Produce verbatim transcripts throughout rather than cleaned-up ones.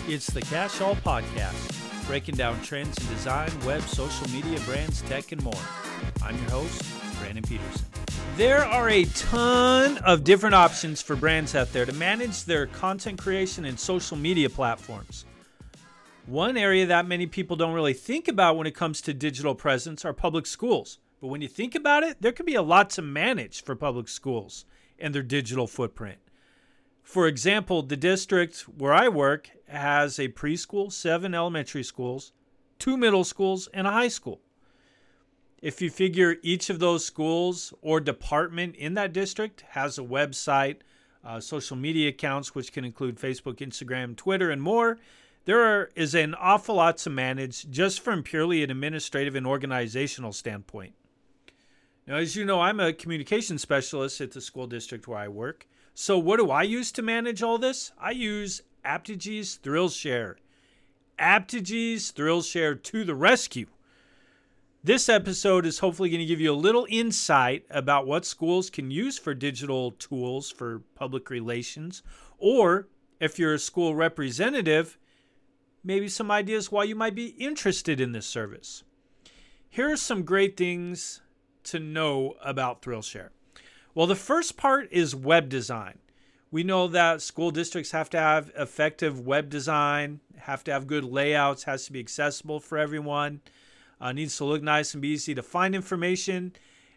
It's the Cash All Podcast, breaking down trends in design, web, social media, brands, tech, and more. I'm your host, Brandon Peterson. There are a ton of different options for brands out there to manage their content creation and social media platforms. One area that many people don't really think about when it comes to digital presence are public schools. But when you think about it, there can be a lot to manage for public schools and their digital footprint. For example, the district where I work has a preschool, seven elementary schools, two middle schools, and a high school. If you figure each of those schools or department in that district has a website, uh, social media accounts, which can include Facebook, Instagram, Twitter, and more, there are, is an awful lot to manage just from purely an administrative and organizational standpoint. Now, as you know, I'm a communication specialist at the school district where I work. So what do I use to manage all this? I use Aptegee's ThrillShare. Aptegee's ThrillShare to the rescue. This episode is hopefully going to give you a little insight about what schools can use for digital tools for public relations, or if you're a school representative, maybe some ideas why you might be interested in this service. Here are some great things to know about ThrillShare. Well, the first part is web design. We know that school districts have to have effective web design, have to have good layouts, has to be accessible for everyone, uh, needs to look nice and be easy to find information.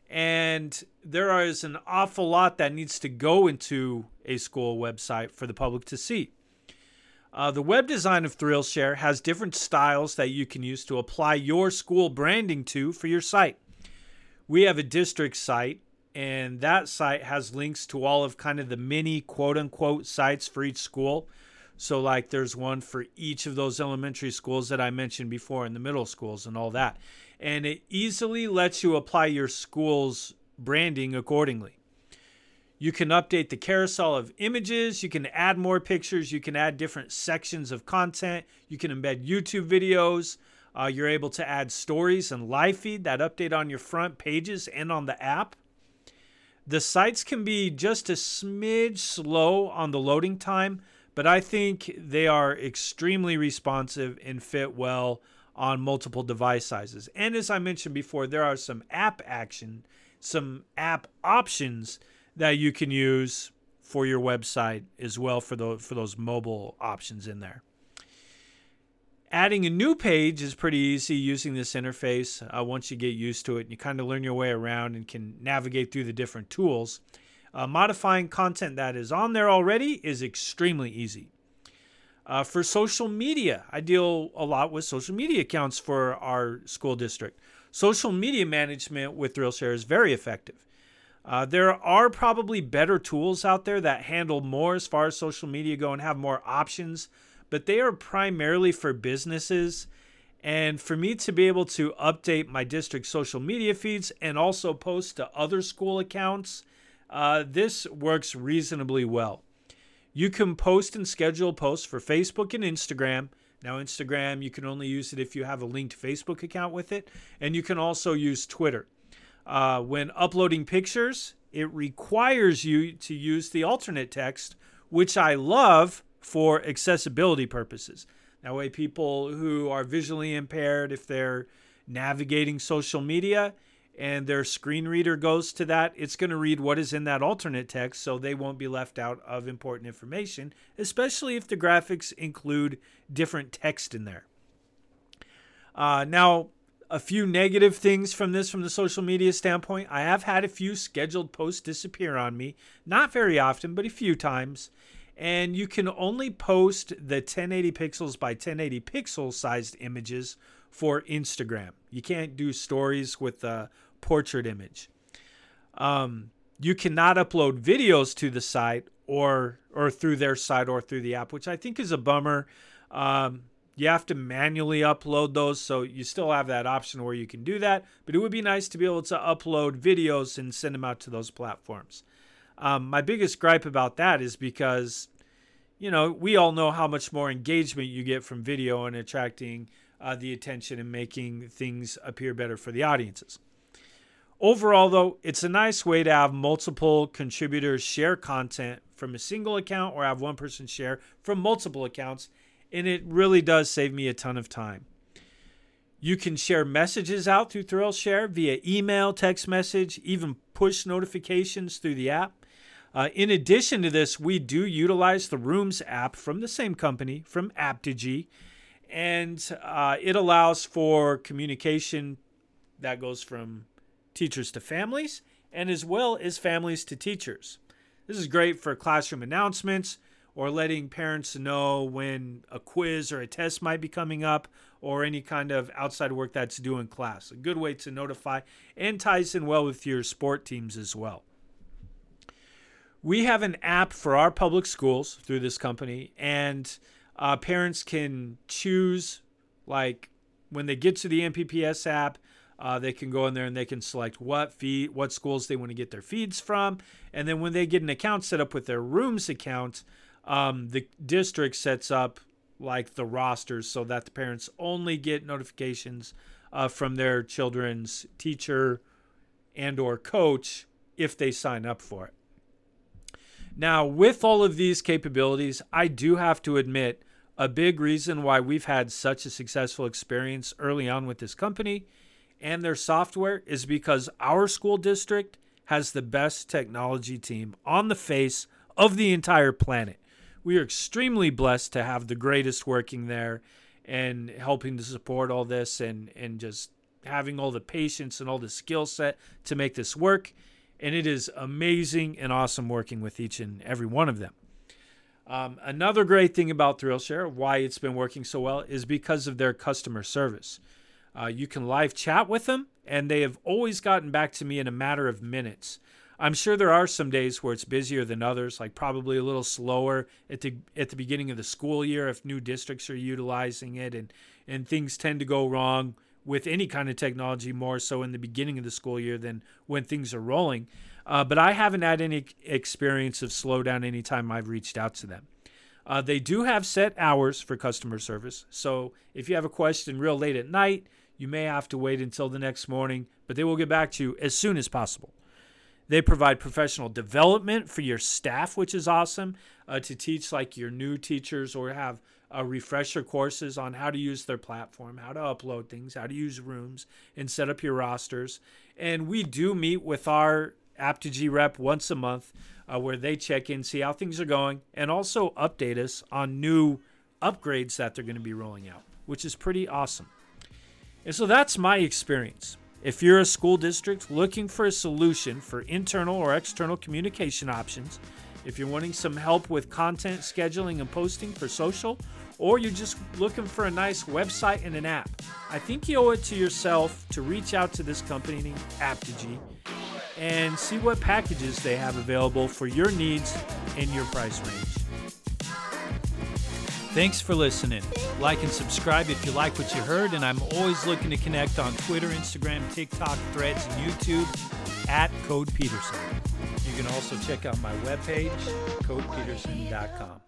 And there is an awful lot that needs to go into a school website for the public to see. Uh, the web design of ThrillShare has different styles that you can use to apply your school branding to for your site. We have a district site, and that site has links to all of kind of the mini quote-unquote sites for each school. So like there's one for each of those elementary schools that I mentioned before, and the middle schools and all that. And it easily lets you apply your school's branding accordingly. You can update the carousel of images. You can add more pictures. You can add different sections of content. You can embed YouTube videos. Uh, you're able to add stories and live feed that update on your front pages and on the app. The sites can be just a smidge slow on the loading time, but I think they are extremely responsive and fit well on multiple device sizes. And as I mentioned before, there are some app action, some app options that you can use for your website as well for those, for those mobile options in there. Adding a new page is pretty easy using this interface uh, once you get used to it and you kind of learn your way around and can navigate through the different tools. Uh, modifying content that is on there already is extremely easy. Uh, for social media, I deal a lot with social media accounts for our school district. Social media management with ThrillShare is very effective. Uh, there are probably better tools out there that handle more as far as social media go and have more options, but they are primarily for businesses. And for me to be able to update my district social media feeds and also post to other school accounts, uh, this works reasonably well. You can post and schedule posts for Facebook and Instagram. Now, Instagram, you can only use it if you have a linked Facebook account with it. And you can also use Twitter. Uh, when uploading pictures, it requires you to use the alternate text, which I love for accessibility purposes. That way people who are visually impaired, if they're navigating social media and their screen reader goes to that, it's going to read what is in that alternate text so they won't be left out of important information, especially if the graphics include different text in there. Uh, now, a few negative things from this from the social media standpoint. I have had a few scheduled posts disappear on me. Not very often, but a few times. And you can only post the ten eighty pixels by ten eighty pixel sized images for Instagram. You can't do stories with a portrait image. Um, you cannot upload videos to the site or or through their site or through the app, which I think is a bummer. Um, you have to manually upload those, so you still have that option where you can do that. But it would be nice to be able to upload videos and send them out to those platforms. Um, my biggest gripe about that is because, you know, we all know how much more engagement you get from video and attracting uh, the attention and making things appear better for the audiences. Overall, though, it's a nice way to have multiple contributors share content from a single account or have one person share from multiple accounts and it really does save me a ton of time. You can share messages out through ThrillShare via email, text message, even push notifications through the app. Uh, in addition to this, we do utilize the Rooms app from the same company, from Aptogee, and uh, it allows for communication that goes from teachers to families and as well as families to teachers. This is great for classroom announcements or letting parents know when a quiz or a test might be coming up or any kind of outside work that's due in class. A good way to notify and ties in well with your sport teams as well. We have an app for our public schools through this company, and uh, parents can choose, like when they get to the M P P S app, uh, they can go in there and they can select what feed, what schools they want to get their feeds from. And then when they get an account set up with their Rooms account, um, the district sets up like the rosters so that the parents only get notifications uh, from their children's teacher and or coach if they sign up for it. Now, with all of these capabilities, I do have to admit a big reason why we've had such a successful experience early on with this company and their software is because our school district has the best technology team on the face of the entire planet. We are extremely blessed to have the greatest working there and helping to support all this and, and just having all the patience and all the skill set to make this work. And it is amazing and awesome working with each and every one of them. Um, another great thing about ThrillShare, why it's been working so well, is because of their customer service. Uh, you can live chat with them, and they have always gotten back to me in a matter of minutes. I'm sure there are some days where it's busier than others, like probably a little slower at the at the beginning of the school year if new districts are utilizing it, and, and things tend to go wrong with any kind of technology more so in the beginning of the school year than when things are rolling. Uh, but I haven't had any experience of slowdown anytime I've reached out to them. Uh, they do have set hours for customer service. So if you have a question real late at night, you may have to wait until the next morning, but they will get back to you as soon as possible. They provide professional development for your staff, which is awesome, uh, to teach like your new teachers or have uh, refresher courses on how to use their platform, how to upload things, how to use Rooms, and set up your rosters. And we do meet with our Aptogee rep once a month uh, where they check in, see how things are going, and also update us on new upgrades that they're going to be rolling out, which is pretty awesome. And so that's my experience. If you're a school district looking for a solution for internal or external communication options, if you're wanting some help with content scheduling and posting for social, or you're just looking for a nice website and an app, I think you owe it to yourself to reach out to this company named Aptogee and see what packages they have available for your needs and your price range. Thanks for listening. Like and subscribe if you like what you heard, and I'm always looking to connect on Twitter, Instagram, TikTok, Threads, and YouTube at Code Peterson. You can also check out my webpage, code peterson dot com.